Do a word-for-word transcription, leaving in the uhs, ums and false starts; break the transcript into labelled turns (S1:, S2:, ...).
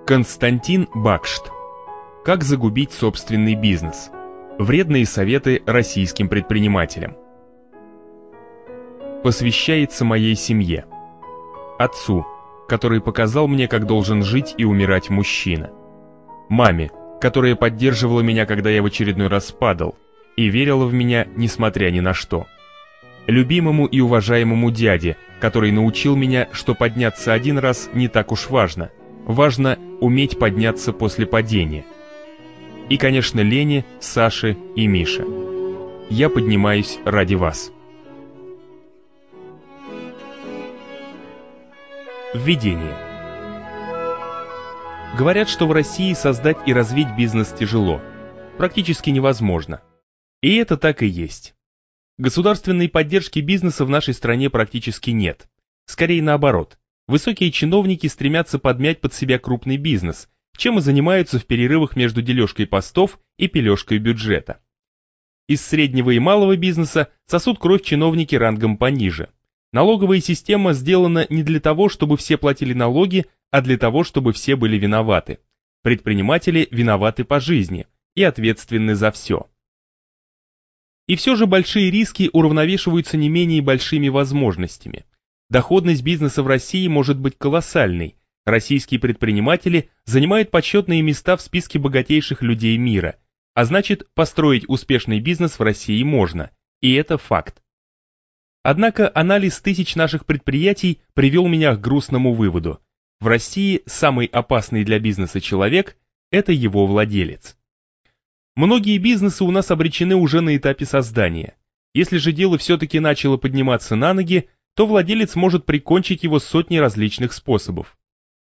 S1: Константин Бакшт. Как загубить собственный бизнес? Вредные советы российским предпринимателям. Посвящается моей семье. Отцу, который показал мне, как должен жить и умирать мужчина. Маме, которая поддерживала меня, когда я в очередной раз падал, и верила в меня, несмотря ни на что. Любимому и уважаемому дяде, который научил меня, что подняться один раз не так уж важно. Важно уметь подняться после падения. И, конечно, Лене, Саше и Мише. Я поднимаюсь ради вас. Введение. Говорят, что в России создать и развить бизнес тяжело. Практически невозможно. И это так и есть. Государственной поддержки бизнеса в нашей стране практически нет. Скорее наоборот. Высокие чиновники стремятся подмять под себя крупный бизнес, чем и занимаются в перерывах между дележкой постов и пилежкой бюджета. Из среднего и малого бизнеса сосут кровь чиновники рангом пониже. Налоговая система сделана не для того, чтобы все платили налоги, а для того, чтобы все были виноваты. Предприниматели виноваты по жизни и ответственны за все. И все же большие риски уравновешиваются не менее большими возможностями. Доходность бизнеса в России может быть колоссальной. Российские предприниматели занимают почетные места в списке богатейших людей мира, а значит, построить успешный бизнес в России можно, и это факт. Однако анализ тысяч наших предприятий привел меня к грустному выводу. В России самый опасный для бизнеса человек – это его владелец. Многие бизнесы у нас обречены уже на этапе создания. Если же дело все-таки начало подниматься на ноги, то владелец может прикончить его сотней различных способов.